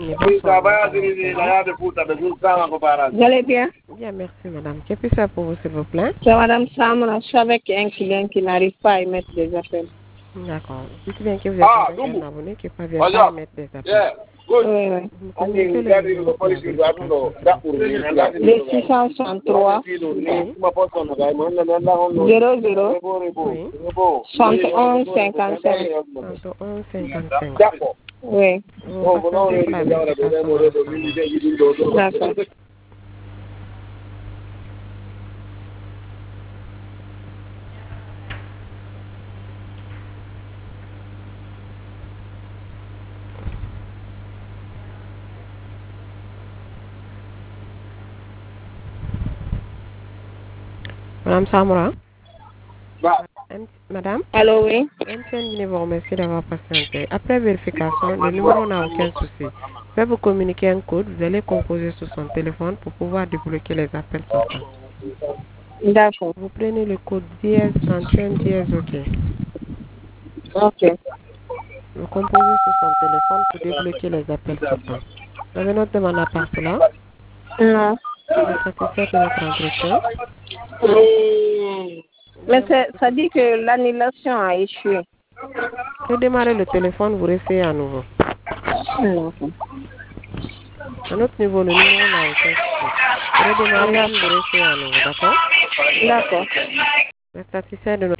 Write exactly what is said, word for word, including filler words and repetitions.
Vous allez bien? Bien, merci madame. Que puis ça pour vous, s'il vous plaît? C'est madame Samra. Je suis avec un client qui n'arrive pas à émettre des appels. D'accord. Dites bien que vous êtes avec un abonné qui ne parvient pas à émettre des appels. Oui, oui. Vous communiquez le numéro pour la vérification. Le six cent soixante-trois zéro zéro Oui. soixante et onze cinquante-cinq. soixante et onze cinquante-cinq. Oui. Vous patientez pour la vérification de l'ensemble. D'accord. Madame Samra? Madame? Allô, oui. M T N vous remercie d'avoir patienté. Après vérification, le numéro n'a aucun souci. Je vais vous communiquer un code. Vous allez composer sur son téléphone pour pouvoir débloquer les appels sortants. D'accord. Vous prenez le code dièse trente et un dièse OK. Ok. Vous composez sur son téléphone pour débloquer les appels sortants. Vous avez notre demande à part cela? Non. Vous êtes satisfait de notre entretien? Mais ça dit que l'annulation a échoué. Redémarrez le téléphone, vous réessayez à nouveau. D'accord. À notre niveau, le numéro n'a aucun souci. Redémarrez puis vous réessayez à nouveau, d'accord? D'accord. Vous êtes satisfait de notre